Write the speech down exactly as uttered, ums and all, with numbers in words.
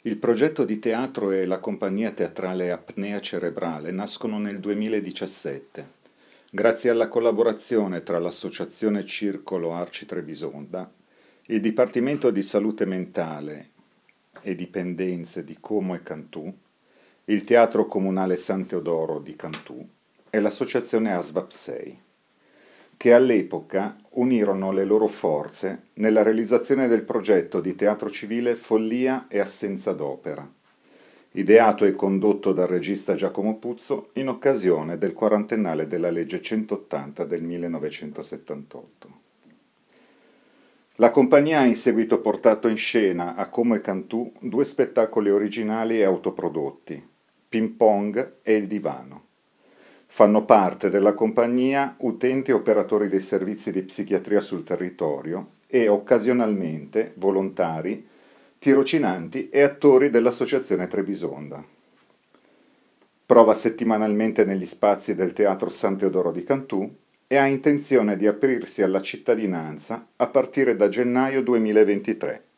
Il progetto di teatro e la compagnia teatrale Apnea Cerebrale nascono nel duemiladiciassette, grazie alla collaborazione tra l'Associazione Circolo Arci Trebisonda, il Dipartimento di Salute Mentale e Dipendenze di Como e Cantù, il Teatro Comunale San Teodoro di Cantù e l'Associazione ASVAP sei, che all'epoca unirono le loro forze nella realizzazione del progetto di teatro civile Follia e assenza d'opera, ideato e condotto dal regista Giacomo Puzzo in occasione del quarantennale della legge centottanta del millenovecentosettantotto. La compagnia ha in seguito portato in scena a Como e Cantù due spettacoli originali e autoprodotti, Ping Pong e Il Divano. Fanno parte della compagnia utenti e operatori dei servizi di psichiatria sul territorio e occasionalmente volontari, tirocinanti e attori dell'Associazione Trebisonda. Prova settimanalmente negli spazi del Teatro San Teodoro di Cantù e ha intenzione di aprirsi alla cittadinanza a partire da gennaio duemilaventitré.